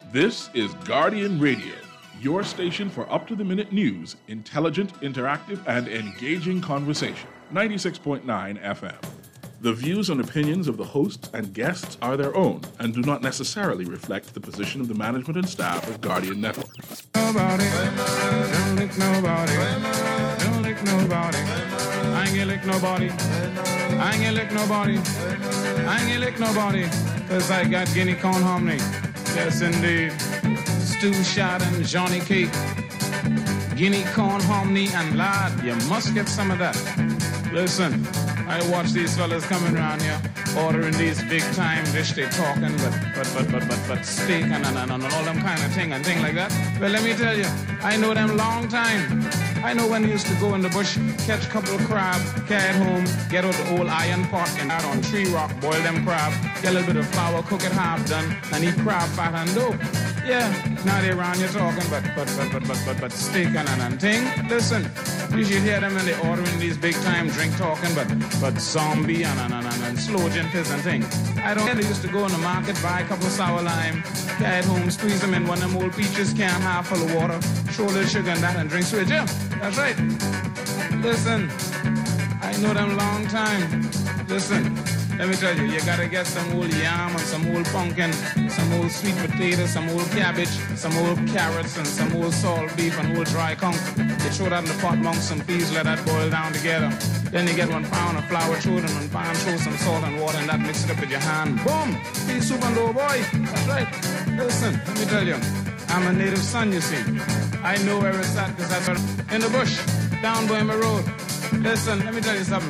This is Guardian Radio, your station for up-to-the-minute news, intelligent, interactive, and engaging conversation. 96.9 FM. The views and opinions of the hosts and guests are their own and do not necessarily reflect the position of the management and staff of Guardian Network. Nobody, don't lick nobody, don't lick nobody. I ain't gonna lick nobody, I ain't gonna lick nobody, I ain't gonna lick nobody, cause I got guinea corn hominy. Yes, indeed. Stew shot and Johnny cake, guinea corn hominy, and lad, you must get some of that. Listen, I watch these fellas coming around here ordering these big time dish they talking, but steak and all them kind of thing and thing like that. Well, let me tell you, I know them long time. I know when they used to go in the bush, catch a couple of crab, carry it home, get out the old iron pot and out on tree rock, boil them crab, get a little bit of flour, cook it half done, and eat crab fat and dope. Yeah, now they around here talking, but steak and thing. Listen, you should hear them when they ordering these big time drink talking, but zombie and slow gin fizz and thing. I don't care. They used to go in the market, buy a couple of sour lime, carry it home, squeeze them in one of them old peaches can, half full of water, throw a little sugar in that and drink sweet. Yeah, that's right. Listen, I know them long time. Listen, let me tell you, you gotta get some old yam and some old pumpkin, some old sweet potatoes, some old cabbage, some old carrots, and some old salt beef and old dry conch. You throw that in the pot amongst some peas, let that boil down together. Then you get 1 pound of flour, throw it in 1 pound, throw some salt and water, and that mix it up with your hand. Boom! Pea soup and dough, boy. That's right. Listen, let me tell you, I'm a native son, you see. I know where it's at, because that's in the bush, down Bohemian Road. Listen, let me tell you something.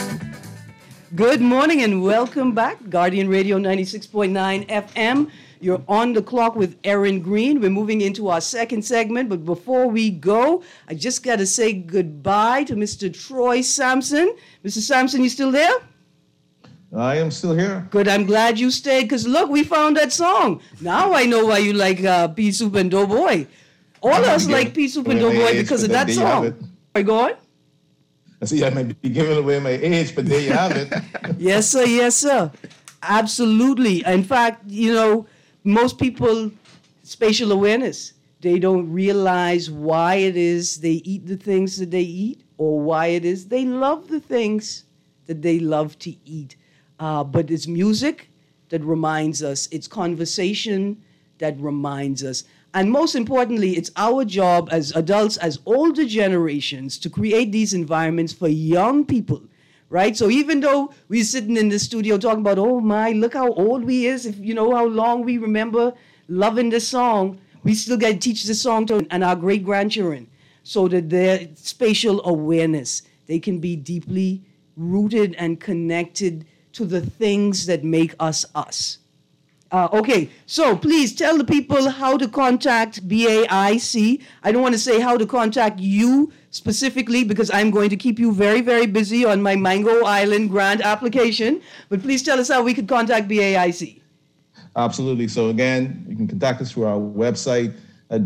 Good morning and welcome back. Guardian Radio 96.9 FM. You're on the clock with Erin Green. We're moving into our second segment, but before we go, I just got to say goodbye to Mr. Troy Sampson. Mr. Sampson, you still there? I am still here. Good, I'm glad you stayed, because look, we found that song. Now I know why you like Pea Soup and Doughboy. All of us like Pea Soup and Doughboy because of that song. Are you going? I see I might be giving away my age, but there you have it. Yes, sir. Yes, sir. Absolutely. In fact, you know, most people, spatial awareness, they don't realize why it is they eat the things that they eat or why it is they love the things that they love to eat. But it's music that reminds us. It's conversation that reminds us. And most importantly, it's our job as adults, as older generations, to create these environments for young people, right? So even though we're sitting in the studio talking about, oh my, look how old we is, if you know how long we remember loving this song, we still got to teach the song to and our great-grandchildren so that their spatial awareness, they can be deeply rooted and connected to the things that make us us. Okay, so please tell the people how to contact BAIC. I don't want to say how to contact you specifically because I'm going to keep you very, very busy on my Mango Island grant application. But please tell us how we could contact BAIC. Absolutely. So again, you can contact us through our website at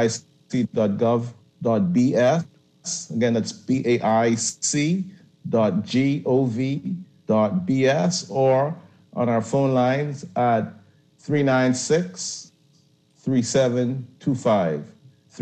baic.gov.bs. Again, that's baic.gov.bs, or on our phone lines at 396-3725,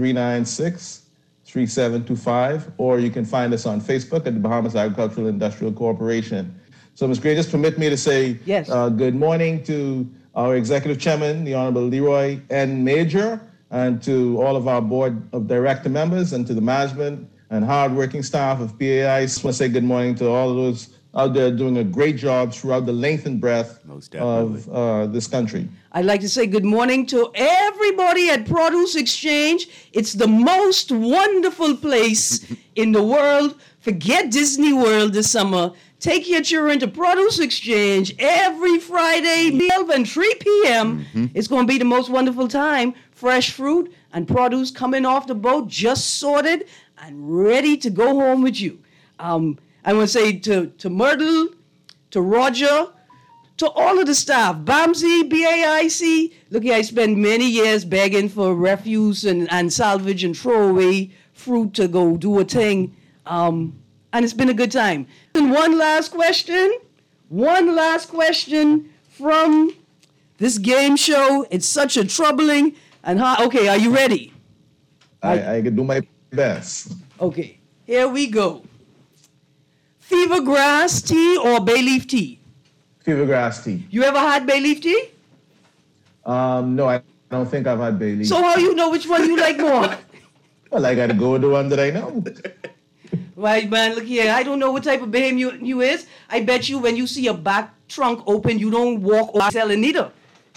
396-3725, or you can find us on Facebook at the Bahamas Agricultural Industrial Corporation. So, Ms. Gray, just permit me to say yes. Good morning to our Executive Chairman, the Honorable Leroy N. Major, and to all of our Board of Director members, and to the management and hardworking staff of BAI. I just want to say good morning to all of those out there doing a great job throughout the length and breadth of this country. I'd like to say good morning to everybody at Produce Exchange. It's the most wonderful place in the world. Forget Disney World this summer. Take your children to Produce Exchange every Friday, 12 and 3 p.m. It's going to be the most wonderful time. Fresh fruit and produce coming off the boat, just sorted and ready to go home with you. I want to say to Myrtle, to Roger, to all of the staff, BAMSI, BAIC. Look here, I spent many years begging for refuse and salvage and throwaway fruit to go do a thing. And it's been a good time. And one last question from This game show, it's such a troubling and hard. Okay, are you ready? I can do my best. Okay, here we go. Fever grass tea or bay leaf tea? Fever grass tea. You ever had bay leaf tea? No, I don't think I've had Bailey. So how you know which one you like more? Well, I got to go with the one that I know. Right, man, look here. I don't know what type of behavior you is. I bet you when you see a back trunk open, you don't walk or sell it neither.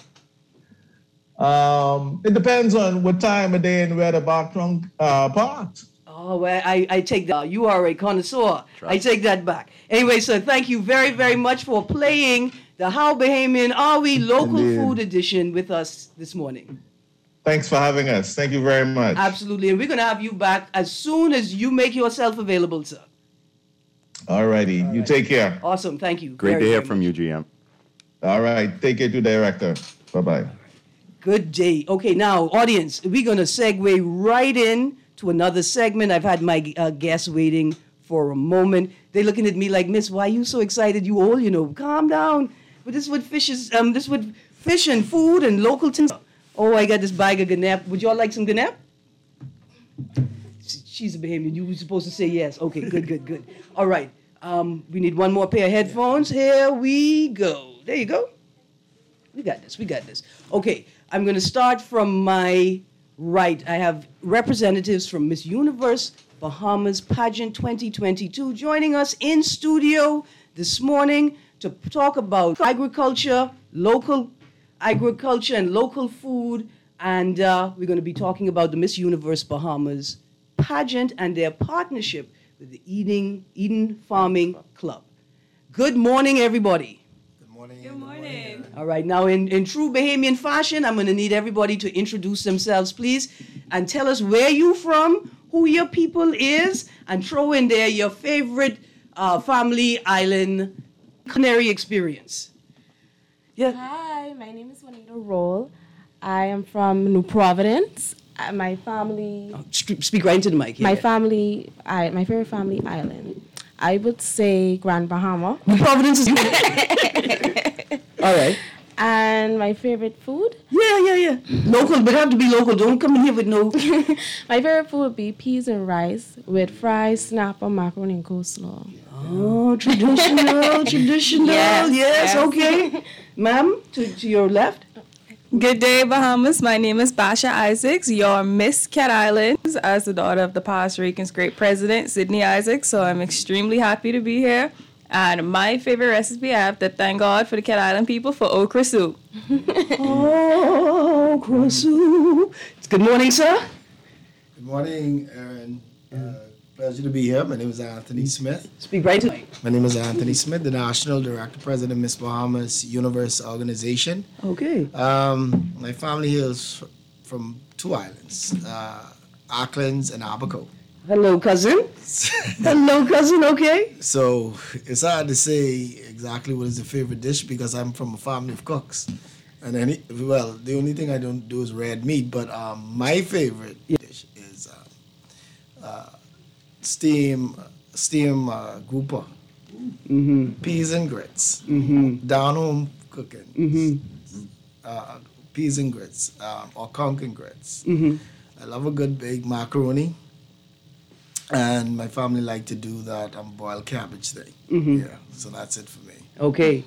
It depends on what time of day and where the back trunk parked. Oh, well, I take that. You are a connoisseur. I take that back. Anyway, sir, thank you very, very much for playing the How Bahamian Are We Local Indeed. Food Edition with us this morning. Thanks for having us. Thank you very much. Absolutely. And we're going to have you back as soon as you make yourself available, sir. All righty. You take care. Awesome. Thank you. Great very, to hear very from much. you, GM. All right. Take care to director. Bye-bye. Good day. Okay, now, audience, we're going to segue right in to another segment. I've had my guests waiting for a moment. They're looking at me like, Miss, why are you so excited? You all, calm down. But this is what fish and food and local things. Oh, I got this bag of Ganap. Would y'all like some Ganap? She's a Bahamian. You were supposed to say yes. Okay, good. All right. We need one more pair of headphones. Here we go. There you go. We got this. Okay, I'm going to start from my right. I have representatives from Miss Universe Bahamas Pageant 2022 joining us in studio this morning to talk about agriculture, local agriculture and local food. And we're going to be talking about the Miss Universe Bahamas pageant and their partnership with the Eden Farming Club. Good morning, everybody. Good morning. All right, now in true Bahamian fashion, I'm going to need everybody to introduce themselves, please, and tell us where you from, who your people is, and throw in there your favorite family island culinary experience. Yeah. Hi, my name is Juanita Roll. I am from New Providence. My family, Speak right into the mic. my favorite family island, I would say Grand Bahama. Providence is all right. And my favorite food? Yeah. Local, but have to be local. Don't come in here with no. My favorite food would be peas and rice with fries, snapper, macaroni, and coleslaw. Oh, traditional. Yes, okay. Ma'am, to your left. Good day, Bahamas. My name is Basha Isaacs, your Miss Cat Islands, as the daughter of the Puerto Rican's great president, Sidney Isaacs. So I'm extremely happy to be here. And my favorite recipe, I have to thank God for the Cat Island people for okra soup. Oh, okra soup. Good morning, sir. Good morning, Aaron. Pleasure to be here. My name is Anthony Smith. Speak right to me. My name is Anthony Smith, the National Director President of Miss Bahamas Universe Organization. Okay. My family hails from two islands, Auckland and Abaco. Hello, cousin. Okay. So it's hard to say exactly what is the favorite dish because I'm from a family of cooks. And the only thing I don't do is red meat, but my favorite dish is steam grouper, peas and grits, down home cooking, peas and grits or conch and grits. I love a good big macaroni, and my family like to do that boiled cabbage thing. Yeah, so that's it for me. Okay.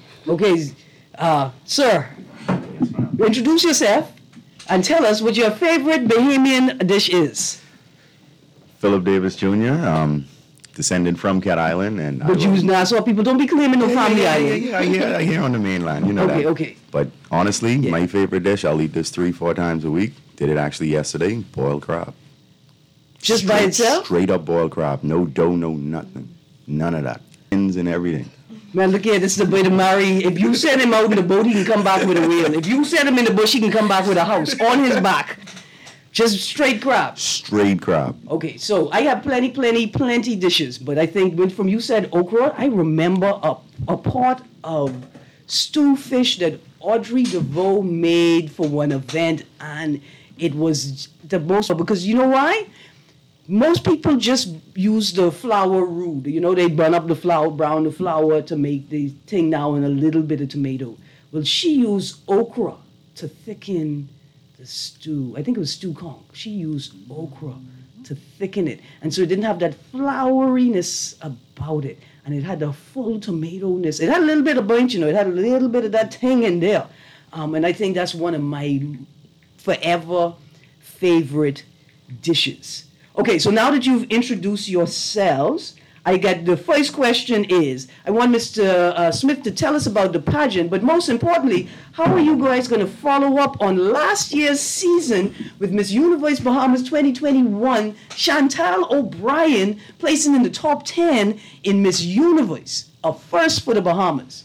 Sir, introduce yourself and tell us what your favorite Bahamian dish is. Philip Davis Jr., descendant from Cat Island. And But you Nassau people, don't be claiming no family island. I hear on the mainland, you know that. Okay. But honestly, my favorite dish, I'll eat this 3-4 times a week. Did it actually yesterday, boiled crab. Just by itself? Straight up boiled crab. No dough, no nothing. None of that. Ends and everything. Man, look here, this is the way to marry. If you send him out in the boat, he can come back with a wheel. If you send him in the bush, he can come back with a house on his back. Just straight crab. Straight crab. Okay, so I have plenty dishes, but I think from you said okra, I remember a pot of stew fish that Audrey DeVoe made for one event, and it was the most, because you know why? Most people just use the flour roux. You know, they burn up the flour, brown the flour to make the thing now and a little bit of tomato. Well, she used okra to thicken the stew. I think it was stew Kong. She used okra to thicken it. And so it didn't have that floweriness about it. And it had the full tomato-ness. It had a little bit of burnt, it had a little bit of that thing in there. And I think that's one of my forever favorite dishes. Okay, so now that you've introduced yourselves, I got the first question is, I want Mr. Smith to tell us about the pageant, but most importantly, how are you guys going to follow up on last year's season with Miss Universe Bahamas 2021, Chantal O'Brien placing in the top 10 in Miss Universe, a first for the Bahamas?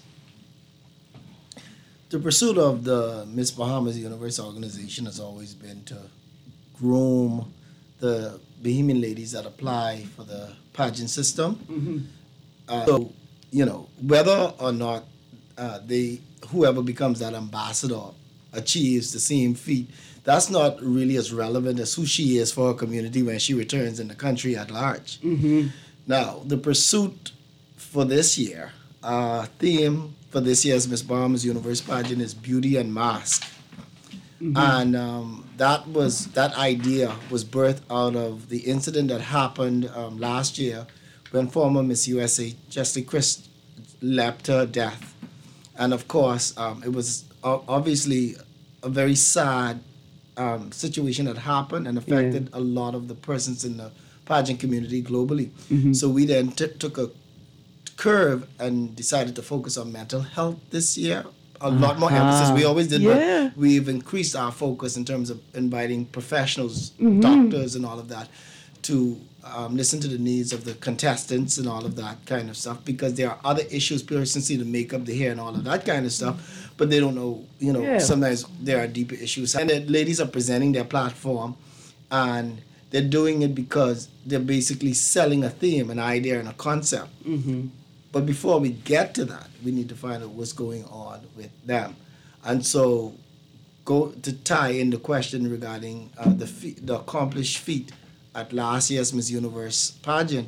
The pursuit of the Miss Bahamas Universe organization has always been to groom the Bahamian ladies that apply for the pageant system. So, whether or not whoever becomes that ambassador achieves the same feat, that's not really as relevant as who she is for her community when she returns in the country at large. Now, the pursuit for this year, theme for this year's Miss Bahamas Universe pageant is beauty and mask. And that idea was birthed out of the incident that happened last year when former Miss USA Jessie Chris leapt to her death. And of course, it was obviously a very sad situation that happened and affected a lot of the persons in the pageant community globally. So we then took a curve and decided to focus on mental health this year. A lot more emphasis. We always did, but we've increased our focus in terms of inviting professionals, doctors, and all of that to listen to the needs of the contestants and all of that kind of stuff, because there are other issues, persons see the makeup, the hair, and all of that kind of stuff, but they don't know, sometimes there are deeper issues. And the ladies are presenting their platform, and they're doing it because they're basically selling a theme, an idea, and a concept. But before we get to that, we need to find out what's going on with them. And so go to tie in the question regarding the accomplished feat at last year's Miss Universe pageant.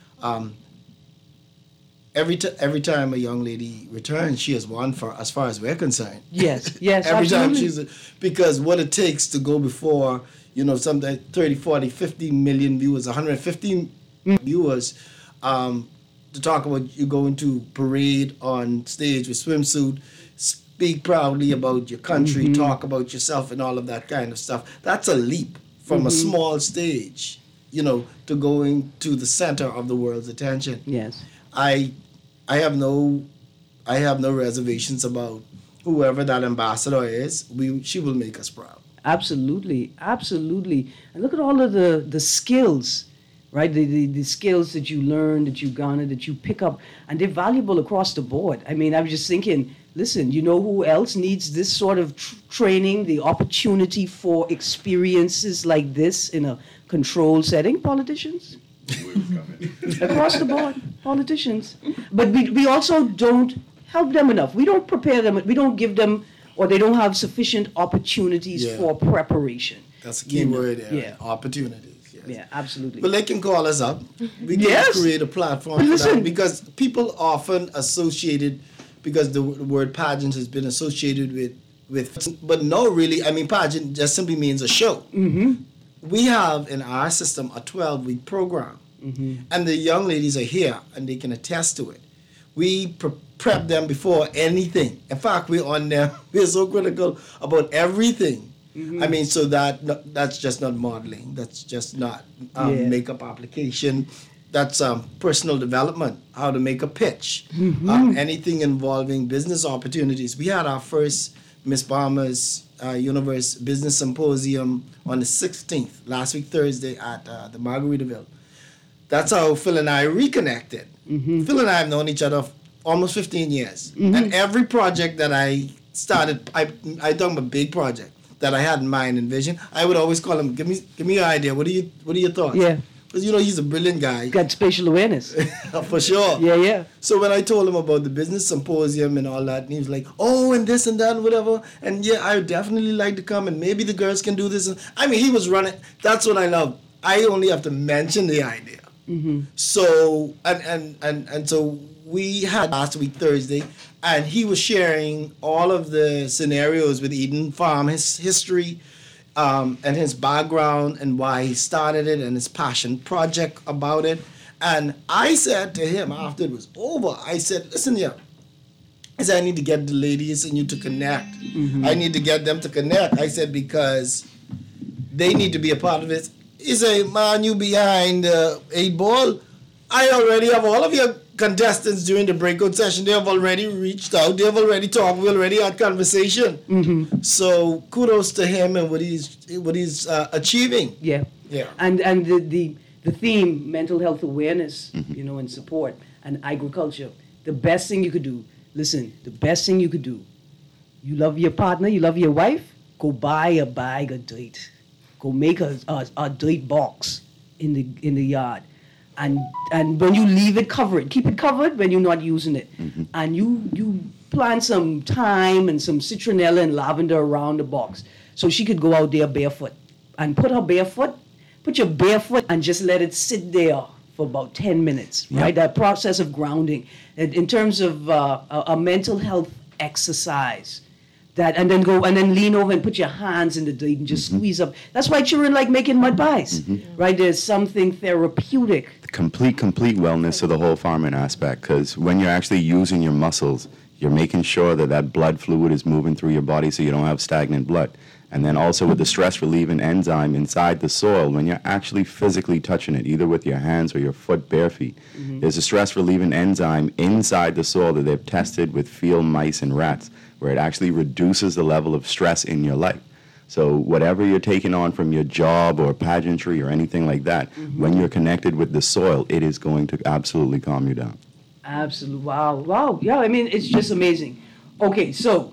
Every time a young lady returns, she has won for, as far as we're concerned. Yes, Every absolutely. time because what it takes to go before, sometimes 30, 40, 50 million viewers, 150 viewers, to talk about you going to parade on stage with swimsuit, speak proudly about your country, talk about yourself and all of that kind of stuff. That's a leap from a small stage, to going to the center of the world's attention. Yes. I have no reservations about whoever that ambassador is. She will make us proud. Absolutely, absolutely. And look at all of the skills, right? The skills that you learn, that you garner, that you pick up, and they're valuable across the board. I mean, I was just thinking, listen, you know who else needs this sort of training, the opportunity for experiences like this in a controlled setting? Politicians. Across the board, politicians. But we also don't help them enough. We don't prepare them. We don't give them, or they don't have sufficient opportunities for preparation. That's a key word there. Yeah. Opportunities. Yes. Yeah, absolutely. But they can call us up. We can create a platform for that, because people often associated, because the word pageant has been associated with, but no, really, I mean, pageant just simply means a show. We have in our system a 12-week program, and the young ladies are here and they can attest to it. We prep them before anything. In fact, we're so critical about everything. I mean, so that's just not modeling. That's just not makeup application. That's personal development, how to make a pitch, anything involving business opportunities. We had our first Miss Bahamas Universe Business Symposium on the 16th, last week Thursday at the Margaritaville. That's how Phil and I reconnected. Phil and I have known each other almost 15 years. And every project that I started, I done a big project that I had in mind and vision. I would always call him, give me your idea. What are your thoughts? Yeah. Because he's a brilliant guy. Got spatial awareness. For sure. Yeah. So when I told him about the business symposium and all that, and he was like, oh, and this and that and whatever, and yeah, I would definitely like to come, and maybe the girls can do this. I mean, he was running. That's what I love. I only have to mention the idea. So and so we had last week Thursday, and he was sharing all of the scenarios with Eden Farm, his history, and his background, and why he started it, and his passion project about it. And I said to him after it was over, I said, listen here. I said, I need to get the ladies and you to connect. I need to get them to connect. I said, because they need to be a part of it. He said, man, you behind 8 Ball. I already have all of your contestants during the breakout session. They have already reached out. They have already talked. We already had conversation. So kudos to him and what he's achieving. Yeah. And the theme, mental health awareness, and support, and agriculture. The best thing you could do. Listen, the best thing you could do. You love your partner. You love your wife. Go buy a bag of dirt. Go make a dirt box in the yard. And when you leave it, cover it. Keep it covered when you're not using it. And you plant some thyme and some citronella and lavender around the box. So she could go out there barefoot. And put your bare foot and just let it sit there for about 10 minutes, right? That process of grounding. In terms of a mental health exercise. And then lean over and put your hands in the dirt and just squeeze up. That's why children like making mud pies, right? There's something therapeutic. Complete wellness to the whole farming aspect, because when you're actually using your muscles, you're making sure that blood fluid is moving through your body so you don't have stagnant blood. And then also with the stress-relieving enzyme inside the soil, when you're actually physically touching it, either with your hands or your foot, bare feet, there's a stress-relieving enzyme inside the soil that they've tested with field mice and rats, where it actually reduces the level of stress in your life. So whatever you're taking on from your job or pageantry or anything like that, when you're connected with the soil, it is going to absolutely calm you down. Absolutely. Wow. Yeah, I mean, it's just amazing. Okay, so,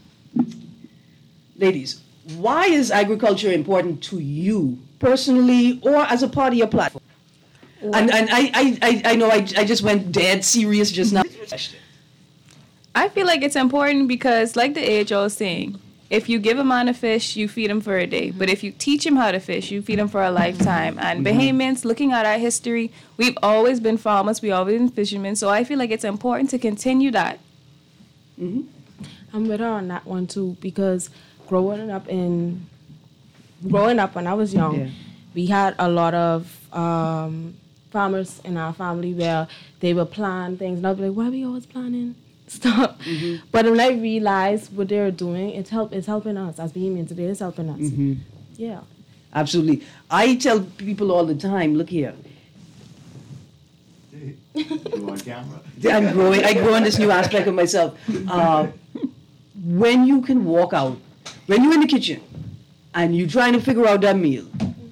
ladies, why is agriculture important to you personally or as a part of your platform? And I know I just went dead serious just now. I feel like it's important because, like the age-old was saying, if you give a man a fish, you feed him for a day. But if you teach him how to fish, you feed him for a lifetime. And Bahamians, looking at our history, we've always been farmers, we've always been fishermen. So I feel like it's important to continue that. I'm with her on that one, too, because growing up when I was young, we had a lot of farmers in our family where they would plan things. And I'd be like, why are we always planning stuff? But when I realized what they're doing, it's helping us. As Bahamians today, it's helping us. Yeah. Absolutely. I tell people all the time, look here. You on camera? I grow in this new aspect of myself. When you can walk out, when you're in the kitchen and you're trying to figure out that meal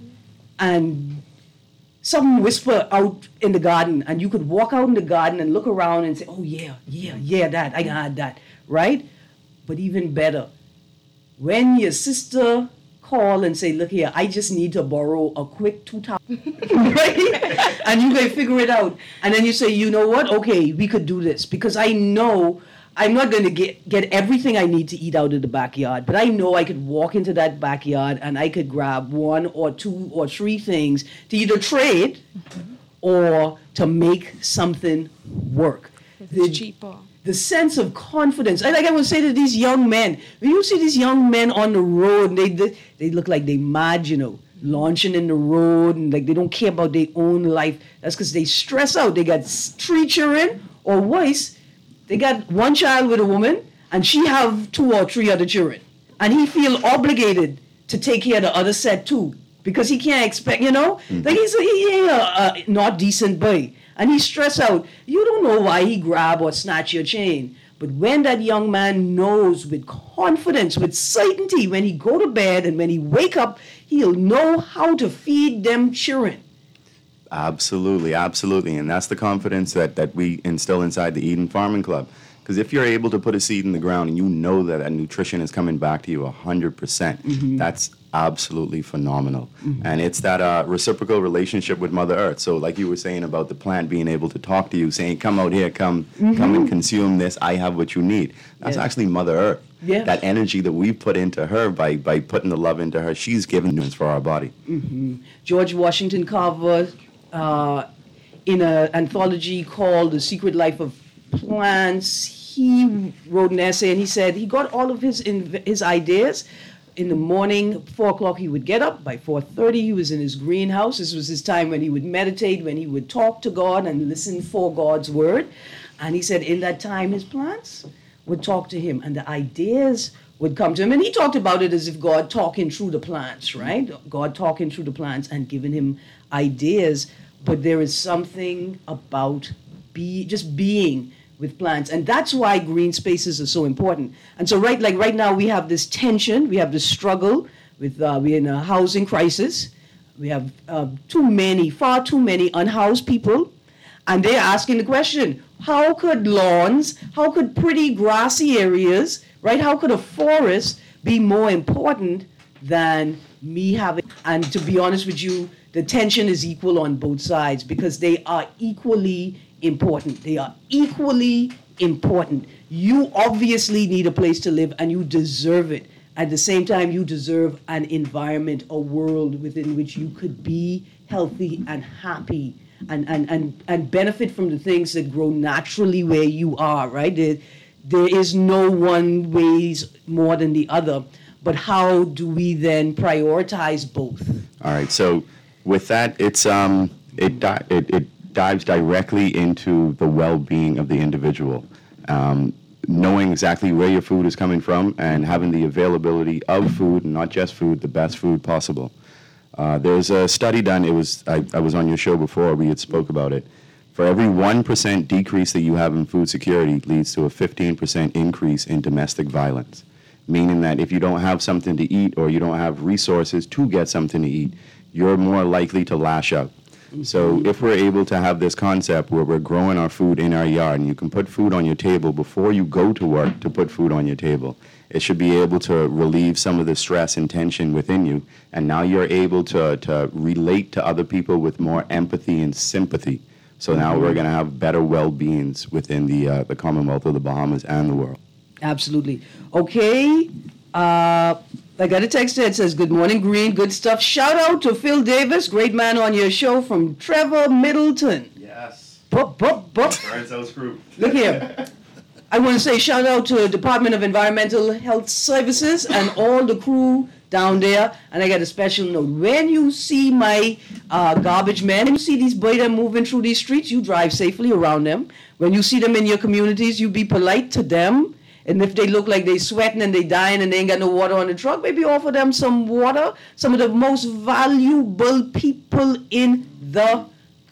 and something whisper out in the garden and you could walk out in the garden and look around and say, oh yeah, that, I can add that, right? But even better, when your sister call and say, look here, I just need to borrow a quick 2,000, right? And you can figure it out. And then you say, you know what? Okay, we could do this because I know I'm not going to get everything I need to eat out of the backyard, but I know I could walk into that backyard and I could grab 1 or 2 or 3 things to either trade or to make something work. It's cheaper. The sense of confidence. Like I would say to these young men, when you see these young men on the road, they look like they mad, launching in the road and like they don't care about their own life. That's because they stress out. They got 3 children or worse. They got 1 child with a woman, and she have 2 or 3 other children. And he feel obligated to take care of the other set too, because he can't expect, like he ain't a not decent boy. And he stress out. You don't know why he grab or snatch your chain. But when that young man knows with confidence, with certainty, when he go to bed and when he wake up, he'll know how to feed them children. Absolutely. And that's the confidence that we instill inside the Eden Farming Club. Because if you're able to put a seed in the ground and you know that nutrition is coming back to you 100%, that's absolutely phenomenal. And it's that reciprocal relationship with Mother Earth. So like you were saying about the plant being able to talk to you, saying, come out here, come and consume this, I have what you need. That's actually Mother Earth. Yeah. That energy that we put into her by putting the love into her, she's giving us for our body. George Washington Carver, in an anthology called The Secret Life of plants. He wrote an essay and he said he got all of his ideas. In the morning, 4 o'clock, he would get up. By 4:30, he was in his greenhouse. This was his time when he would meditate, when he would talk to God and listen for God's word. And he said in that time, his plants would talk to him and the ideas would come to him. And he talked about it as if God talking through the plants, right? God talking through the plants and giving him ideas. But there is something about just being with plants. And that's why green spaces are so important. And so right now we have this tension, we have this struggle with, we're in a housing crisis. We have far too many unhoused people. And they're asking the question, how could lawns, how could pretty grassy areas, right? How could a forest be more important than me having, and to be honest with you, the tension is equal on both sides because they are equally important. They are equally important. You obviously need a place to live and you deserve it. At the same time, you deserve an environment, a world within which you could be healthy and happy and benefit from the things that grow naturally where you are, right? There is no one ways more than the other. But how do we then prioritize both? All right. So with that, it dives directly into the well-being of the individual. Knowing exactly where your food is coming from and having the availability of food, and not just food, the best food possible. There's a study done, I was on your show before, we had spoke about it. For every 1% decrease that you have in food security leads to a 15% increase in domestic violence. Meaning that if you don't have something to eat or you don't have resources to get something to eat, you're more likely to lash out. So if we're able to have this concept where we're growing our food in our yard and you can put food on your table before you go to work to put food on your table, it should be able to relieve some of the stress and tension within you. And now you're able to relate to other people with more empathy and sympathy. So now we're going to have better well-beings within the Commonwealth of the Bahamas and the world. Absolutely. Okay. I got a text there. It says, good morning, Green. Good stuff. Shout out to Phil Davis, great man on your show from Trevor Middleton. Yes. Bup. Burns House Group. Look here. I want to say shout out to Department of Environmental Health Services and all the crew down there. And I got a special note. When you see my garbage men, when you see these boys moving through these streets, you drive safely around them. When you see them in your communities, you be polite to them. And if they look like they sweating and they dying and they ain't got no water on the truck, maybe offer them some water. Some of the most valuable people in the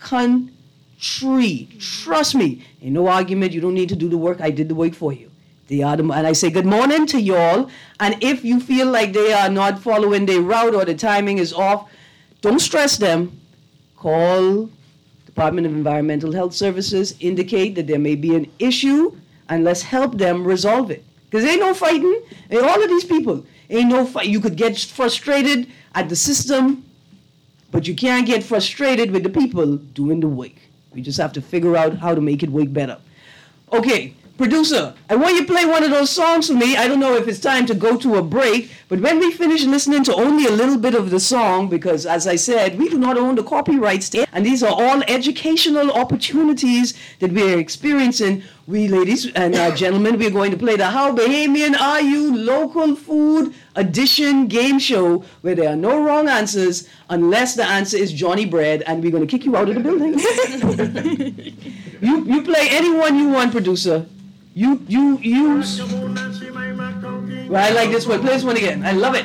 country. Trust me, ain't no argument. You don't need to do the work. I did the work for you. And I say good morning to y'all. And if you feel like they are not following their route or the timing is off, don't stress them. Call Department of Environmental Health Services. Indicate that there may be an issue. And let's help them resolve it. Because ain't no fighting. And all of these people, ain't no fight. You could get frustrated at the system, but you can't get frustrated with the people doing the work. We just have to figure out how to make it work better. Okay, producer, I want you to play one of those songs for me. I don't know if it's time to go to a break, but when we finish listening to only a little bit of the song, because as I said, we do not own the copyrights, and these are all educational opportunities that we are experiencing. We, ladies and gentlemen, we're going to play the How Bahamian Are You Local Food Edition game show where there are no wrong answers unless the answer is Johnny Bread, and we're going to kick you out of the building. You play anyone you want, producer. You. Well, I like this one. Play this one again. I love it.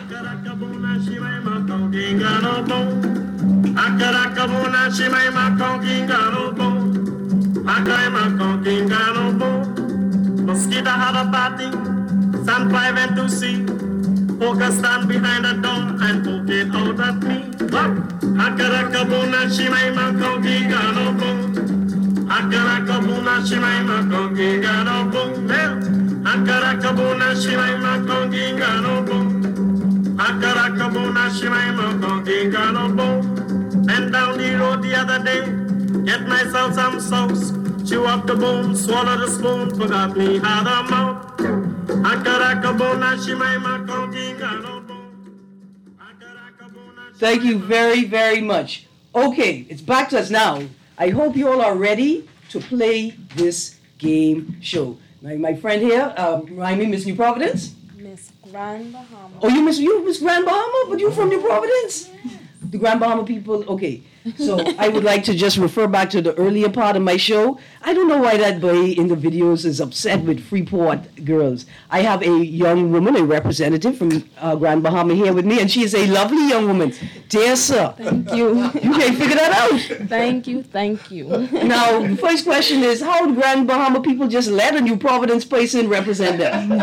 Mosquito had a party, San 5 and 2C. Poker stand behind the door and poke it out at me. Akarakabuna shimaima kongi gano boom. Akarakabuna shimaima kongi gano boom. Akarakabuna shimaima kongi gano boom. Akarakabuna shimaima kongi gano boom. Went down the road the other day, get myself some sauce. Chew up the bone, swallow the spoon, forgot me how the mouth. Akarakabona shimaima kongi gano boom. Thank you very, very much. Okay, it's back to us now. I hope you all are ready to play this game show. My friend here, remind me, Miss New Providence? Miss Grand Bahama. Oh, you Miss Grand Bahama, but you from New Providence? The Grand Bahama people, okay. So I would like to just refer back to the earlier part of my show. I don't know why that boy in the videos is upset with Freeport girls. I have a young woman, a representative from Grand Bahama here with me, and she is a lovely young woman. Dear sir. Thank you. You can't figure that out. Thank you. Now, the first question is, how would Grand Bahama people just let a New Providence person represent them?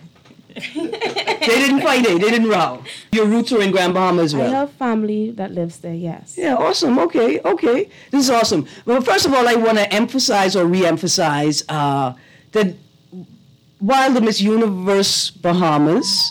They didn't fight it. They didn't row. Your roots are in Grand Bahama as well. I have family that lives there, yes. Yeah, awesome. Okay. This is awesome. Well, first of all, I want to emphasize or re-emphasize that while the Miss Universe Bahamas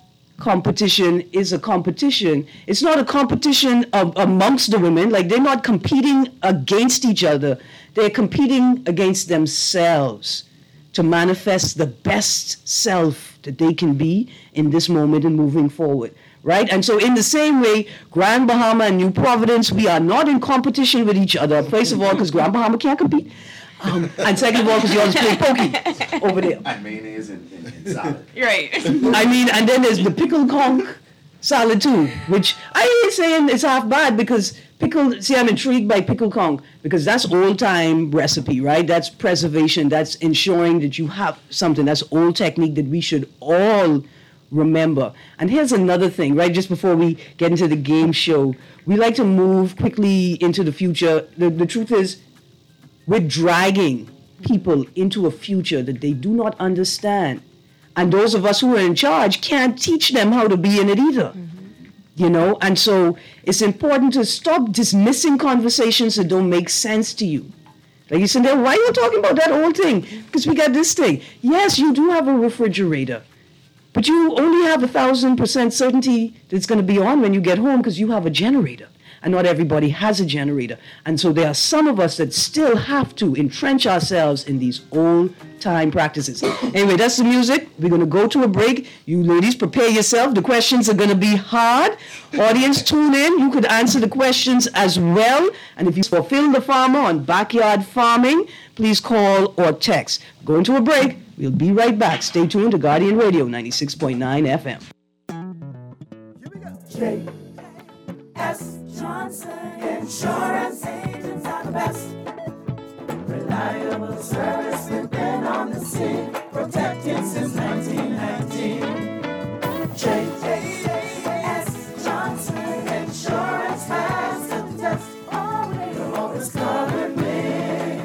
competition is a competition, it's not a competition amongst the women. Like, they're not competing against each other. They're competing against themselves to manifest the best self that they can be in this moment and moving forward, right? And so in the same way, Grand Bahama and New Providence, we are not in competition with each other. First of all, because Grand Bahama can't compete. And second of all, because you always play pokey over there. And mayonnaise and salad. Right. I mean, and then there's the pickle conch salad too, which I ain't saying it's half bad because I'm intrigued by pickle conch because that's old time recipe, right? That's preservation. That's ensuring that you have something. That's old technique that we should all remember. And here's another thing, right? Just before we get into the game show, we like to move quickly into the future. The truth is, we're dragging people into a future that they do not understand. And those of us who are in charge can't teach them how to be in it either. You know, and so it's important to stop dismissing conversations that don't make sense to you. Like you said, why are you talking about that old thing? Because we got this thing. Yes, you do have a refrigerator, but you only have 1,000% certainty that it's going to be on when you get home because you have a generator. And not everybody has a generator. And so there are some of us that still have to entrench ourselves in these old-time practices. Anyway, that's the music. We're going to go to a break. You ladies, prepare yourself. The questions are going to be hard. Audience, tune in. You could answer the questions as well. And if you fulfill the farmer on backyard farming, please call or text. Going to a break. We'll be right back. Stay tuned to Guardian Radio 96.9 FM. Here we go. J.S. Johnson Insurance agents are the best. Reliable service, we've been on the scene, protected since 1919. J.S. Johnson Insurance has the test. You'll always cover me.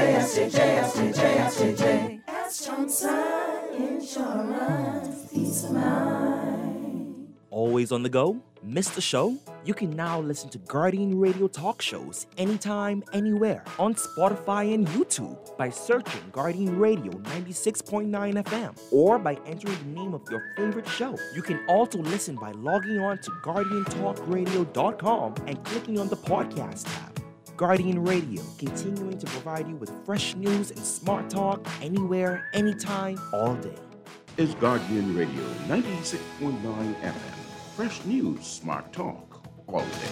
J.S. Johnson Insurance, peace of mind. Always on the go? Missed the show? You can now listen to Guardian Radio talk shows anytime, anywhere on Spotify and YouTube by searching Guardian Radio 96.9 FM or by entering the name of your favorite show. You can also listen by logging on to GuardianTalkRadio.com and clicking on the podcast tab. Guardian Radio, continuing to provide you with fresh news and smart talk anywhere, anytime, all day. It's Guardian Radio 96.9 FM. Fresh news, smart talk, all day.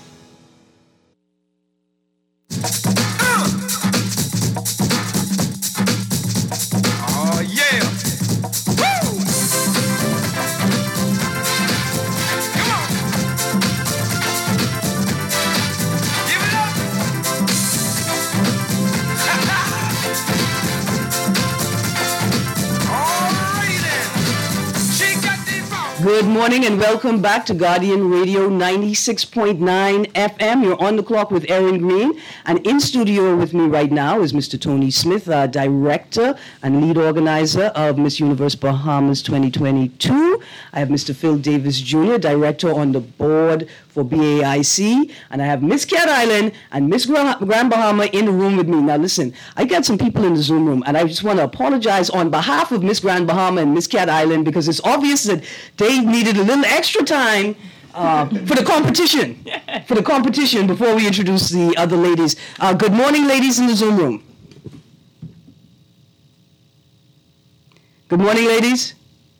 Oh, yeah. Woo! Come on. Give it up. Good morning and welcome back to Guardian Radio 96.9 FM. You're on the clock with Erin Green. And in studio with me right now is Mr. Tony Smith, Director and Lead Organizer of Miss Universe Bahamas 2022. I have Mr. Phil Davis Jr., Director on the board for BAIC. And I have Miss Cat Island and Miss Grand Bahama in the room with me. Now listen, I got some people in the Zoom room and I just want to apologize on behalf of Miss Grand Bahama and Miss Cat Island because it's obvious that they needed a little extra time for the competition. Before we introduce the other ladies. Good morning, ladies in the Zoom room. Good morning, ladies.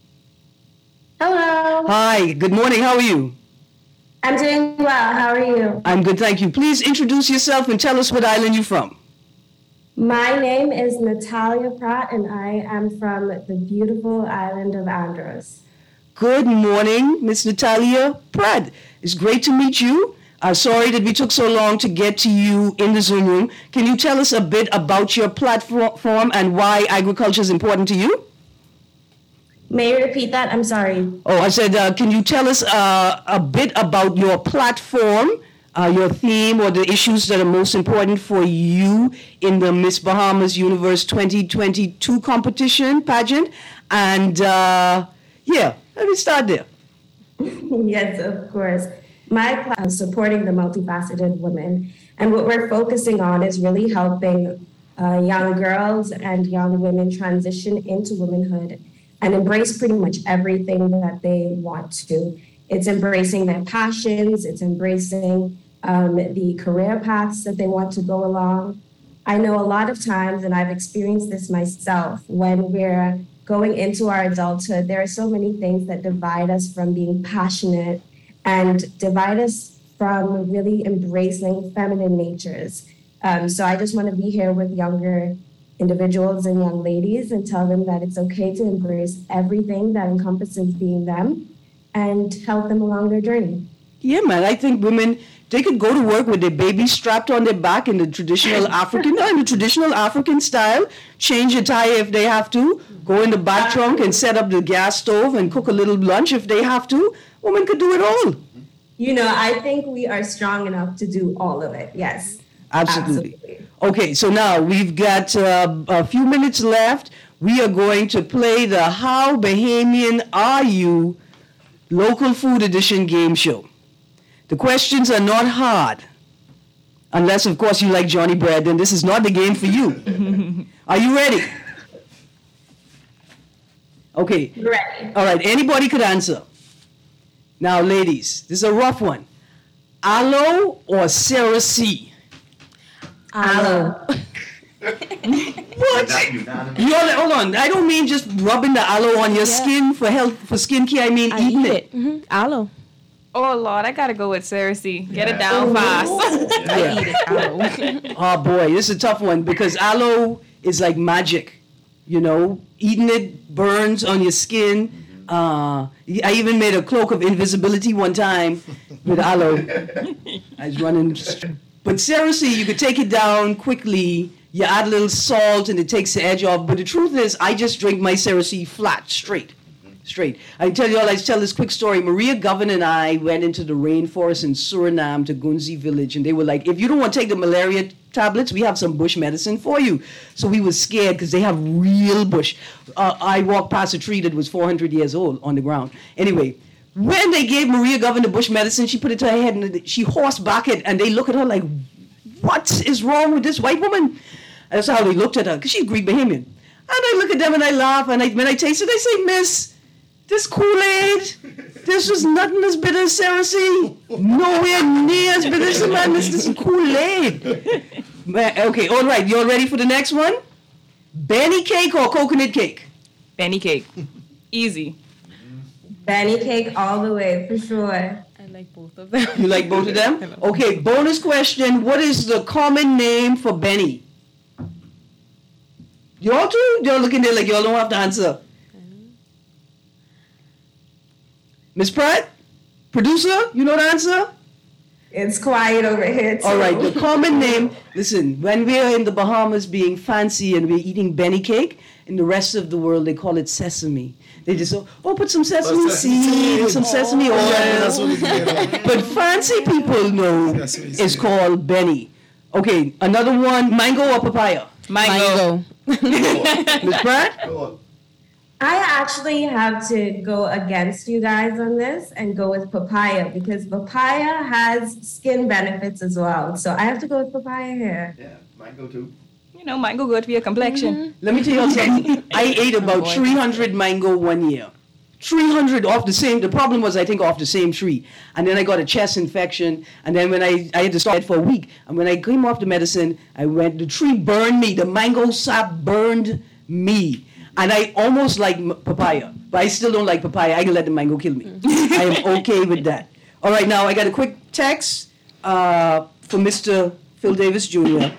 Hello. Hi, good morning. How are you? I'm doing well. How are you? I'm good, thank you. Please introduce yourself and tell us what island you're from. My name is Natalia Pratt, and I am from the beautiful island of Andros. Good morning, Miss Natalia Pratt. It's great to meet you. Sorry that we took so long to get to you in the Zoom room. Can you tell us a bit about your platform and why agriculture is important to you? May you repeat that? I'm sorry. Oh, I said, can you tell us a bit about your platform, your theme, or the issues that are most important for you in the Miss Bahamas Universe 2022 competition pageant? And let me start there. Yes, of course. My platform is supporting the multifaceted women. And what we're focusing on is really helping young girls and young women transition into womanhood and embrace pretty much everything that they want to. It's embracing their passions, it's embracing the career paths that they want to go along. I know a lot of times, and I've experienced this myself, when we're going into our adulthood, there are so many things that divide us from being passionate and divide us from really embracing feminine natures. So I just want to be here with younger individuals and young ladies and tell them that it's okay to embrace everything that encompasses being them and help them along their journey. Yeah, man, I think women, they could go to work with their baby strapped on their back in the traditional African style, change a tire if they have to, go in the back trunk and set up the gas stove and cook a little lunch if they have to. Women could do it all. You know, I think we are strong enough to do all of it, yes. Absolutely. Okay, so now we've got a few minutes left. We are going to play the How Bahamian Are You Local Food Edition game show. The questions are not hard, unless, of course, you like Johnny Bread, then this is not the game for you. Are you ready? Okay. Ready. All right, anybody could answer. Now, ladies, this is a rough one. Aloe or Sarah C? Aloe. What? Hold on. I don't mean just rubbing the aloe on your skin for health, for skincare. I mean eating it. Mm-hmm. Aloe. Oh, Lord, I gotta go with Sarah C. Get it down fast. I eat it, aloe. Oh, boy, this is a tough one because aloe is like magic. You know, eating it burns on your skin. I even made a cloak of invisibility one time with aloe. I was running. But seriously, you could take it down quickly. You add a little salt and it takes the edge off. But the truth is, I just drink my Cersei flat, straight. I tell this quick story. Maria Govan and I went into the rainforest in Suriname to Gunzi village, and they were like, if you don't want to take the malaria tablets, we have some bush medicine for you. So we were scared because they have real bush. I walked past a tree that was 400 years old on the ground. Anyway, when they gave Maria Govan the bush medicine, she put it to her head and she horsebacked it, and they look at her like, what is wrong with this white woman? And that's how they looked at her, because she's Greek Bahamian. And I look at them and I laugh, and when I taste it, I say, Miss, this Kool-Aid, this was nothing as bitter as Cersei. Nowhere near as bitter as the madness. This is Kool-Aid. Okay, all right. You all ready for the next one? Benny cake or coconut cake? Benny cake. Easy. Benny cake all the way, for sure. I like both of them. You like both of them? Okay, bonus question. What is the common name for Benny? Y'all too? Y'all looking there like y'all don't have to answer. Miss Pratt, producer, you know the answer? It's quiet over here, too. All right, the common name, listen, when we're in the Bahamas being fancy and we're eating Benny cake, in the rest of the world, they call it sesame. They just say, put some sesame seeds, some sesame oil. But fancy people know it's called Benny. Okay, another one, mango or papaya? Mango. Miss Pratt? I actually have to go against you guys on this and go with papaya because papaya has skin benefits as well. So I have to go with papaya here. Yeah, mango too. You know, mango good for your complexion. Mm-hmm. Let me tell you something. I ate about 300 mango one year. 300 off the same, the problem was I think off the same tree. And then I got a chest infection. And then when I had to start for a week. And when I came off the medicine, the tree burned me. The mango sap burned me. And I almost like papaya, but I still don't like papaya. I can let the mango kill me. I am okay with that. All right, now I got a quick text for Mr. Phil Davis Jr.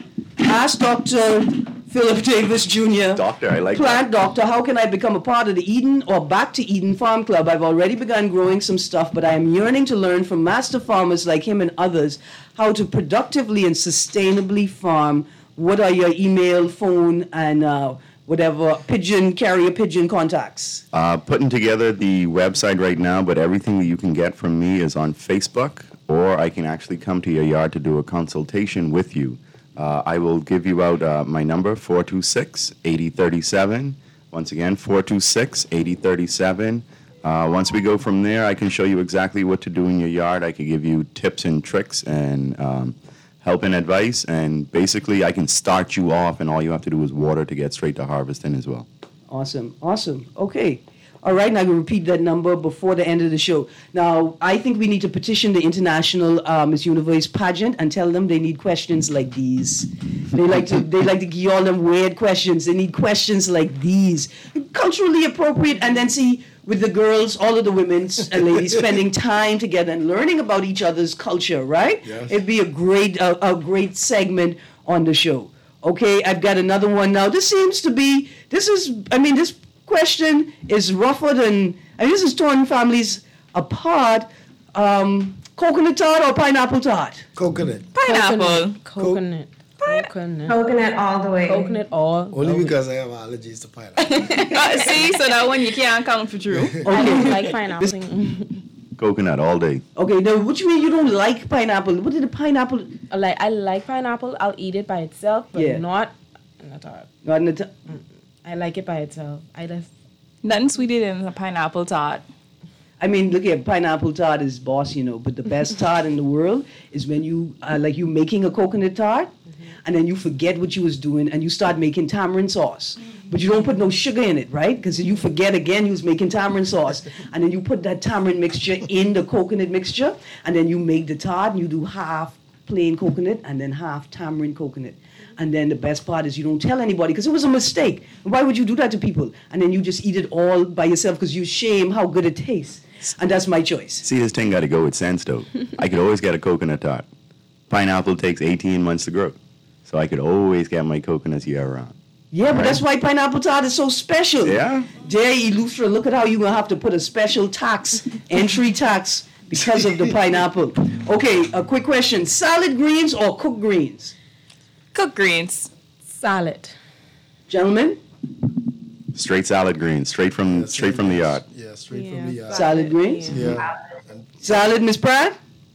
Ask Dr. Philip Davis Jr. Doctor, I like Plant doctor, how can I become a part of the Eden or Back to Eden Farm Club? I've already begun growing some stuff, but I am yearning to learn from master farmers like him and others how to productively and sustainably farm. What are your email, phone, and whatever carrier pigeon contacts? Putting together the website right now, but everything that you can get from me is on Facebook, or I can actually come to your yard to do a consultation with you. I will give you out my number, 426-8037. Once again, 426-8037. Once we go from there, I can show you exactly what to do in your yard. I can give you tips and tricks and help and advice. And basically, I can start you off, and all you have to do is water to get straight to harvesting as well. Awesome. Okay. All right, now I'm going to repeat that number before the end of the show. Now, I think we need to petition the International Miss Universe pageant and tell them they need questions like these. They like to give all them weird questions. They need questions like these, culturally appropriate, and then see with the girls, all of the women and ladies spending time together and learning about each other's culture, right? Yes. It'd be a great segment on the show. Okay, I've got another one now. This question is rougher than, this is torn families apart. Coconut tart or pineapple tart? Coconut. Pineapple. Coconut all the way. Coconut all. Only because I have allergies to pineapple. See, so that one you can't count for true. I don't like pineapple. Coconut all day. Okay, now what you mean you don't like pineapple? What did the pineapple? I like pineapple. I'll eat it by itself, but not in a tart. Not in the tart. I like it by itself. Nothing sweeter than a pineapple tart. I mean, look at pineapple tart is boss, but the best tart in the world is when you you making a coconut tart, and then you forget what you was doing and you start making tamarind sauce. But you don't put no sugar in it, right? Because you forget again you was making tamarind sauce. And then you put that tamarind mixture in the coconut mixture, and then you make the tart, and you do half plain coconut and then half tamarind coconut. And then the best part is you don't tell anybody because it was a mistake. Why would you do that to people? And then you just eat it all by yourself because you shame how good it tastes. And that's my choice. See, this thing got to go with sense, though. I could always get a coconut tart. Pineapple takes 18 months to grow. So I could always get my coconuts year-round. Yeah, but that's why pineapple tart is so special. Yeah? J.E. Lustra, look at how you're going to have to put a special entry tax, because of the pineapple. Okay, a quick question. Salad greens or cooked greens? Cooked greens. Salad. Gentlemen? Straight salad greens, straight from the yard. Yeah, straight from the yard. Salad greens? Yeah. Salad, Miss Pratt?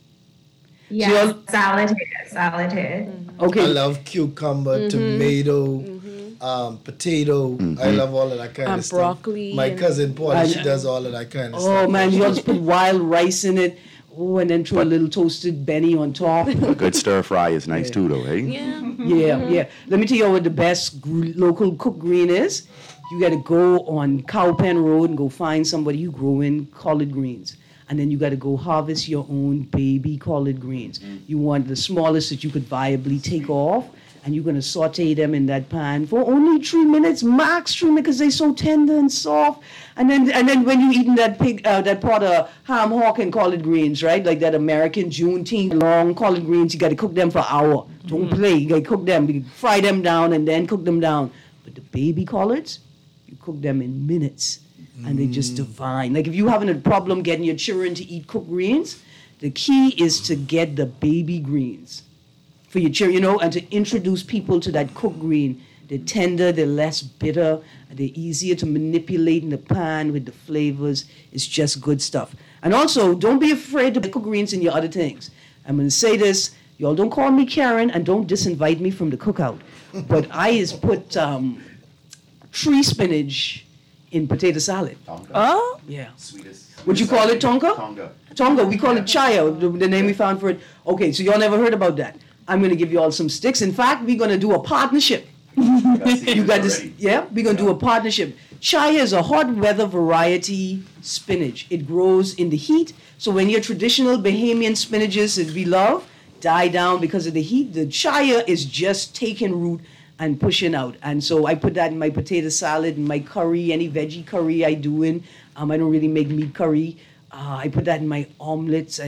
Yeah, salad here. Okay. I love cucumber, tomato, potato. I love all of that kind of stuff. Broccoli. My cousin Paula, she does all of that kind of stuff. Oh man, you just put wild rice in it. Oh, and then throw a little toasted Benny on top. A good stir fry is nice too, though, eh? Yeah. Let me tell you what the best local cooked green is. You got to go on Cowpen Road and go find somebody who growing collard greens. And then you got to go harvest your own baby collard greens. You want the smallest that you could viably take off, and you're going to saute them in that pan for only 3 minutes, max 3 minutes, because they're so tender and soft. And then when you're eating that pot of ham hock and collard greens, right, like that American Juneteenth long collard greens, you got to cook them for an hour. Don't play. You got to cook them, you fry them down, and then cook them down. But the baby collards, you cook them in minutes. And they're just divine. Like if you're having a problem getting your children to eat cooked greens, the key is to get the baby greens for your children, and to introduce people to that cooked green. They're tender, they're less bitter, they're easier to manipulate in the pan with the flavors. It's just good stuff. And also, don't be afraid to put cooked greens in your other things. I'm going to say this. Y'all don't call me Karen and don't disinvite me from the cookout. But I put tree spinach in potato salad. Tonka. Oh? Yeah. Sweetest. Would you call it tonka? Tonga. Tonga. We call it chaya, the name we found for it. Okay, so y'all never heard about that. I'm going to give you all some sticks. In fact, we're going to do a partnership. You got this? Yeah, we're going to do a partnership. Chaya is a hot weather variety spinach. It grows in the heat. So when your traditional Bahamian spinaches that we love die down because of the heat, the chaya is just taking root and pushing out. And so I put that in my potato salad, in my curry, any veggie curry I do in. I don't really make meat curry. I put that in my omelets.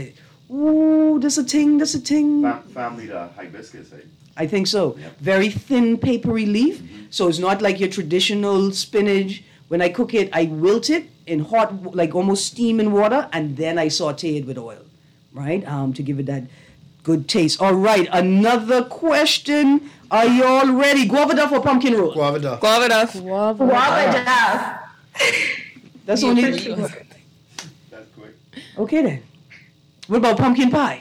Ooh, that's a ting. Family to hibiscus, eh? I think so. Yep. Very thin, papery leaf. So it's not like your traditional spinach. When I cook it, I wilt it in hot, like almost steaming water, and then I saute it with oil, right? To give it that good taste. All right, another question. Are you all ready? Guava duff or pumpkin roll? Guava duff. Guava duff. Guava duff. That's only. That's quick. Okay then. What about pumpkin pie?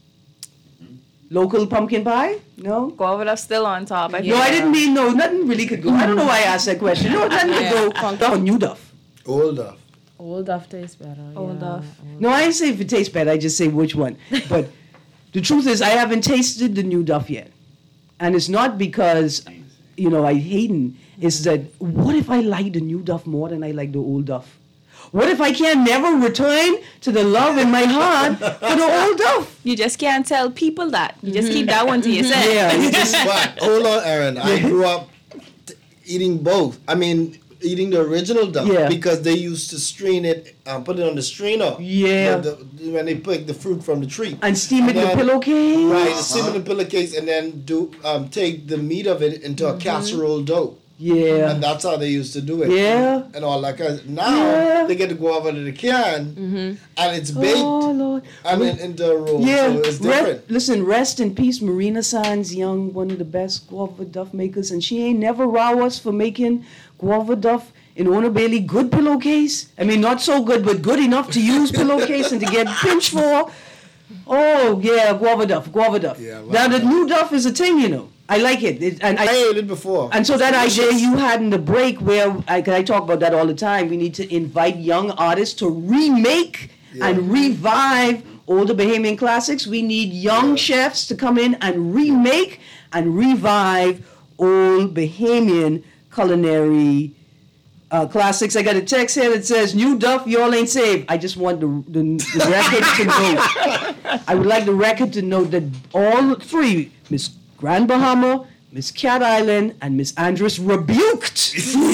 Local pumpkin pie? No? Guava duff still on top. No, I didn't mean no. Nothing really could go. I don't know why I asked that question. No, nothing could go. Duff or new duff? Old duff. Old duff tastes better. Old duff. No, I didn't say if it tastes better. I just say which one. But the truth is, I haven't tasted the new duff yet. And it's not because, I hating. It's that, what if I like the new duff more than I like the old duff? What if I can never return to the love in my heart for the old duff? You just can't tell people that. You just keep that one to yourself. Yeah. But hold on, Aaron. I grew up eating both. I mean, eating the original duff because they used to strain it and put it on the strainer. Yeah. When they pick the fruit from the tree. And steam it in the pillowcase. Right, steam it in the pillowcase and then take the meat of it into a casserole dough. Yeah. And that's how they used to do it. Yeah. And all that. Now they get to go over to the can and it's baked. Oh, Lord. And then into a roll. Yeah. So it's different. Rest in peace, Marina Sands Young, one of the best guava duff makers. And she ain't never row us for making guava duff in Ona Bailey good pillowcase. I mean, not so good, but good enough to use pillowcase and to get pinched for. Oh, yeah, guava duff. Yeah, now, the new duff is a thing, I like it. And I ate it before. And so that idea you had in the break where, I talk about that all the time, we need to invite young artists to remake and revive older Bahamian classics. We need young chefs to come in and remake and revive old Bahamian culinary classics. I got a text here that says, new duff, y'all ain't saved. I just want the record to know. I would like the record to know that all three, Miss Grand Bahama, Miss Cat Island, and Miss Andress rebuked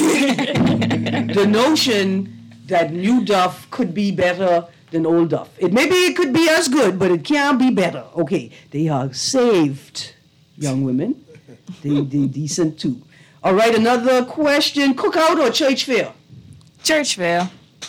the notion that new duff could be better than old duff. Maybe it could be as good, but it can't be better. Okay, they are saved, young women. They decent too. All right, another question. Cookout or church fair? Church fair.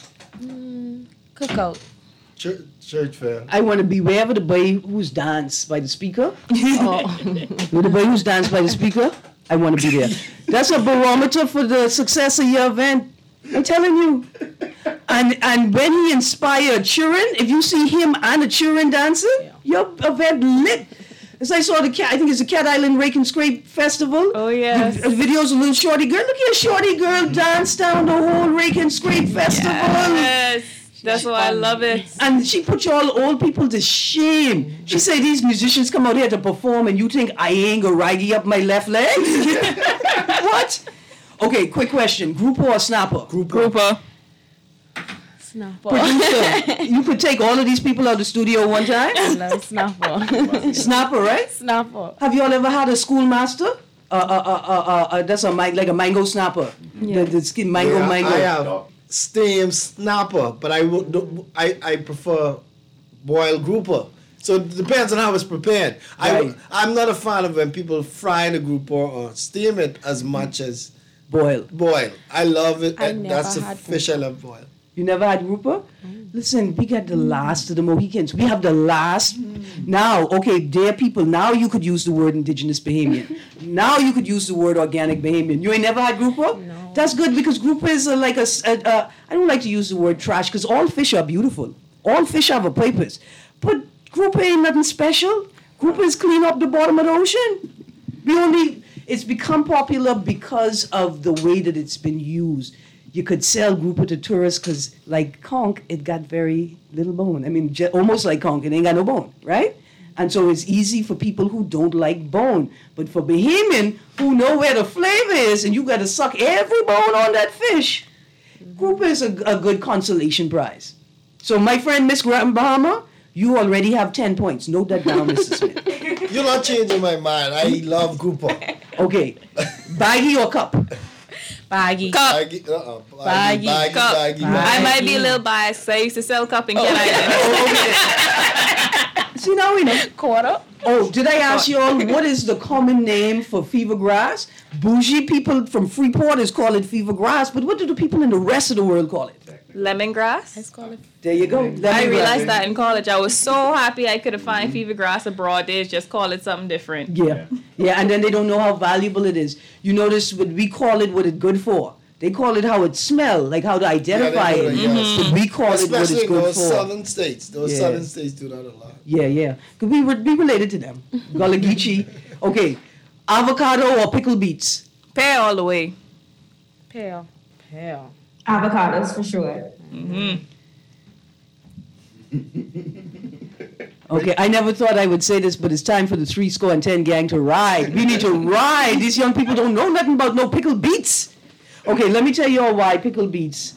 Cookout. Church fair. I want to be wherever the boy who's danced by the speaker. With the boy who's danced by the speaker, I want to be there. That's a barometer for the success of your event. I'm telling you. And when he inspired children, if you see him and a children dancing, your event lit. As I saw I think it's the Cat Island Rake and Scrape Festival. Oh, yes. The videos of little shorty girl. Look at shorty girl dance down the whole Rake and Scrape Festival. Yes. That's why I love it. And she put y'all old people to shame. She said these musicians come out here to perform and you think I ain't gonna raggy up my left leg? What? Okay, quick question. Grouper or snapper? Grouper. Snapper. Producer, you could take all of these people out of the studio one time? No, snapper. Snapper, right? Snapper. Have you all ever had a schoolmaster? That's like a mango snapper. Yeah. The skin mango. I have steam snapper, but I prefer boiled grouper. So it depends on how it's prepared. Right. I'm not a fan of when people fry the grouper or steam it as much as boil. I love it. I never That's the had fish grouper. I love boiled. You never had grouper? Listen, we got the last of the Mohicans. We have the last. Now, okay, dear people, now you could use the word indigenous Bahamian. Now you could use the word organic Bahamian. You ain't never had grouper? No. That's good because grouper is like I don't like to use the word trash because all fish are beautiful. All fish have a purpose. But grouper ain't nothing special. Grouper is clean up the bottom of the ocean. It's become popular because of the way that it's been used. You could sell grouper to tourists because, like conch, it got very little bone. I mean, almost like conch, it ain't got no bone, right? And so it's easy for people who don't like bone. But for Bahamian, who know where the flavor is, and you got to suck every bone on that fish, grouper is a good consolation prize. So my friend, Miss Grand Bahama, you already have 10 points. Note that down, Mr. Smith. You're not changing my mind. I love grouper. Okay. Baggy or cup? Baggy. Cup. Baggy. I might be a little biased. I used to sell cup in Cat Island. See now we know. Quarter. Oh, did I ask you all what is the common name for fever grass? Bougie people from Freeport is call it fever grass, but what do the people in the rest of the world call it? Lemongrass. Let's call it. There you go. I realized that in college. I was so happy I could have found fever grass abroad. They just call it something different. Yeah, and then they don't know how valuable it is. You notice when we call it what it's good for. They call it how it smells, like how to identify it. Yes. But we call it what it's Especially good those for. southern states. Those southern states do that a lot. Yeah. Could we be related to them? Gullah Geechee. Okay, avocado or pickled beets? Pear all the way. Pear. Avocados for sure. Okay, I never thought I would say this, but it's time for the 3-10 gang to ride. We need to ride. These young people don't know nothing about no pickled beets. Okay, let me tell you all why pickled beets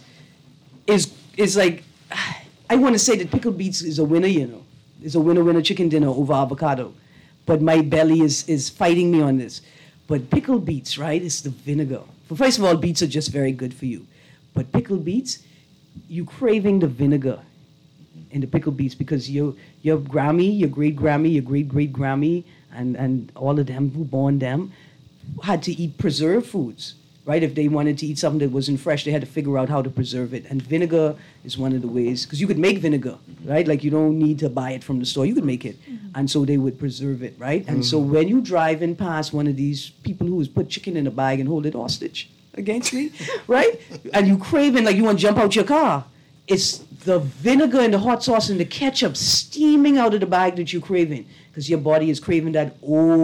is like, I want to say that pickled beets is a winner, you know. It's a winner chicken dinner over avocado. But my belly is fighting me on this. But pickled beets, right, is the vinegar. Well, first of all, beets are just very good for you. But pickled beets, you craving the vinegar in the pickled beets because your Grammy, your great Grammy, your great Grammy, and all of them who born them had to eat preserved foods, right? If they wanted to eat something that wasn't fresh, they had to figure out how to preserve it. And vinegar is one of the ways, because you could make vinegar, right? Like you don't need to buy it from the store, you could make it. And so they would preserve it, right? And so when you driving past one of these people who has put chicken in a bag and hold it hostage against me, right? And you craving, like you want to jump out your car, it's the vinegar and the hot sauce and the ketchup steaming out of the bag that you're craving, because your body is craving that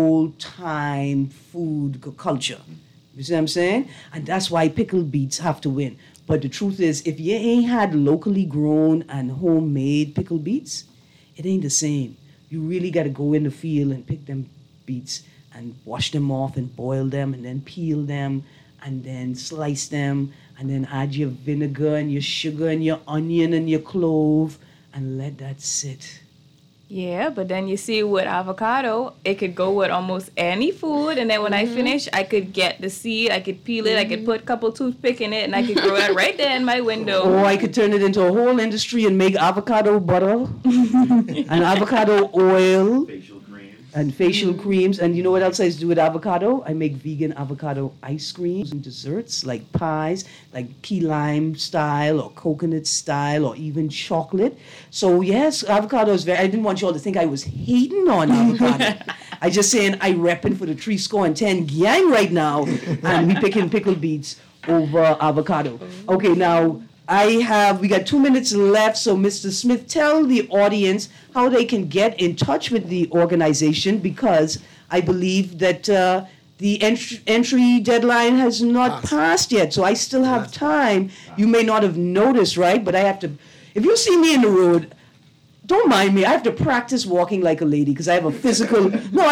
old-time food culture. You see what I'm saying? And that's why pickled beets have to win. But the truth is, if you ain't had locally grown and homemade pickled beets, it ain't the same. You really got to go in the field and pick them beets and wash them off and boil them and then peel them and then slice them and then add your vinegar and your sugar and your onion and your clove and let that sit. Yeah, but then you see with avocado, it could go with almost any food. And then when I finish, I could get the seed, I could peel it, I could put a couple toothpick in it, and I could grow it right there in my window. Or I could turn it into a whole industry and make avocado butter and avocado oil. And facial creams. And you know what else I do with avocado? I make vegan avocado ice creams and desserts like pies, like key lime style or coconut style or even chocolate. So yes, avocado is I didn't want you all to think I was hating on avocado. I just saying I repping for the 3-10 gang right now and we picking pickled beets over avocado. Okay, now we got 2 minutes left, so Mr. Smith, tell the audience how they can get in touch with the organization, because I believe that the entry deadline has not passed yet, so I still have time. You may not have noticed, right? But I have to, if you see me in the road, don't mind me. I have to practice walking like a lady because I have a physical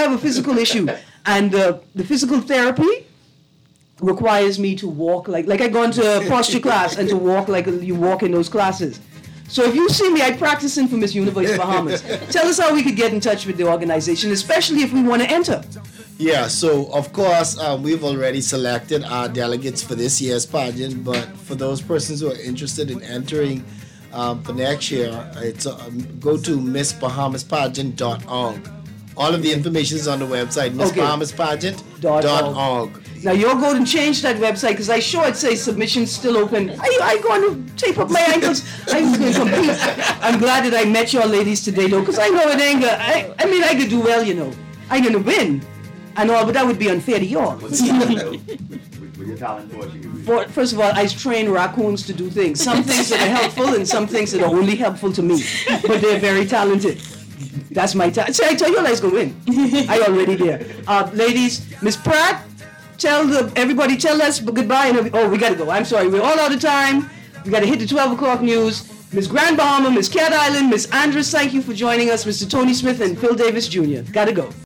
issue. And the physical therapy requires me to walk like I go into a posture class and to walk like you walk in those classes. So if you see me, I practice in for Miss Universe Bahamas. Tell us how we could get in touch with the organization, especially if we want to enter. Yeah, so of course, we've already selected our delegates for this year's pageant, but for those persons who are interested in entering for next year, it's go to MissBahamasPageant.org. All of the information is on the website, MissBahamasPageant.org. Now you're going to change that website because I sure it says submissions still open. I going to tape up my ankles. I'm going to compete. I'm glad that I met y'all ladies today though, because I know it ain't good. I mean, I could do well, you know. I'm going to win and all, but that would be unfair to y'all. With your talent, First of all, I train raccoons to do things. Some things that are helpful and some things that are only helpful to me. But they're very talented. That's my talent. See, I tell you all I was going to win. I already there. Ladies, Miss Pratt, tell us goodbye. And we got to go. I'm sorry. We're all out of time. We got to hit the 12 o'clock news. Miss Grand Bahama, Miss Cat Island, Miss Andres, thank you for joining us. Mr. Tony Smith and Phil Davis Jr. Got to go.